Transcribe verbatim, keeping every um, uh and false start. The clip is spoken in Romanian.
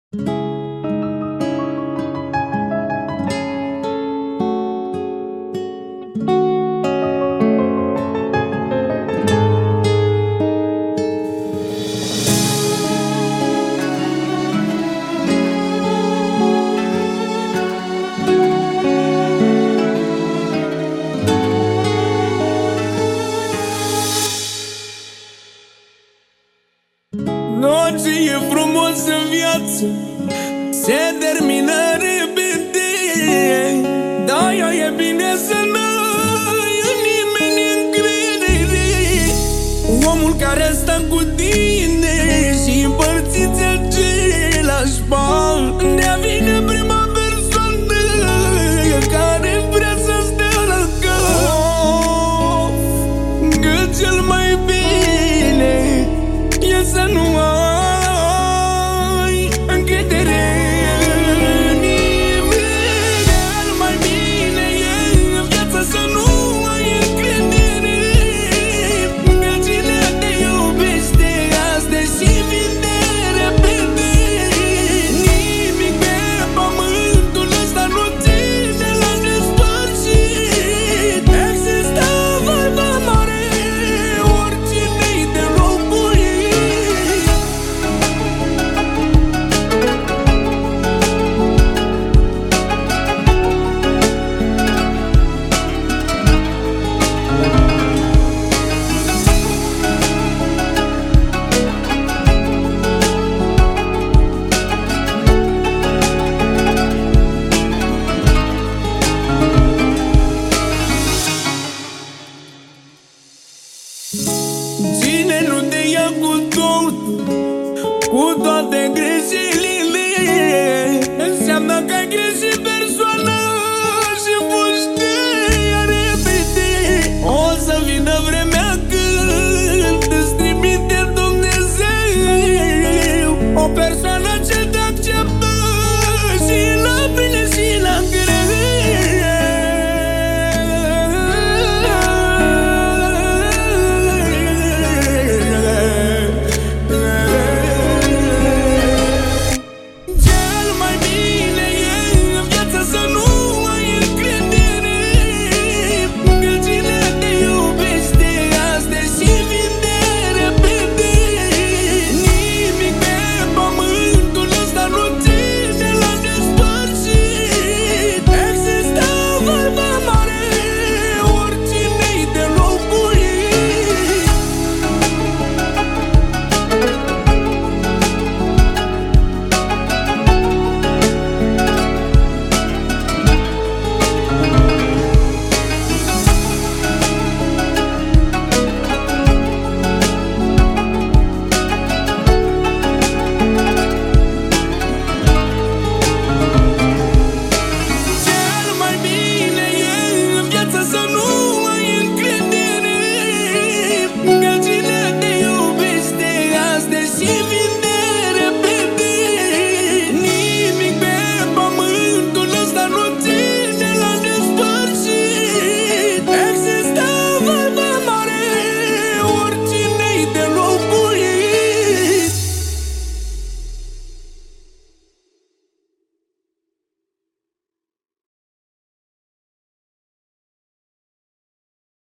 Orice e frumos în viață se termină repede, dar e bine să n-ai în nimeni încredere. Omul care stă cu tine și împărțiți același ban, de-a vine prima persoană care vrea să stea lângă. Că cel mai bine e să nu ai încredere în nimeni. Cel mai bine e în viață să nu ai încredere, că cine te iubește astăzi și vine repede. Nimic pe pământul ăsta nu ține la nesfârșit. Există vorba mare, oricine-i de locuit. Cine nu te ia cu totul, cu toate greșelile, înseamnă că ai greșit persoana.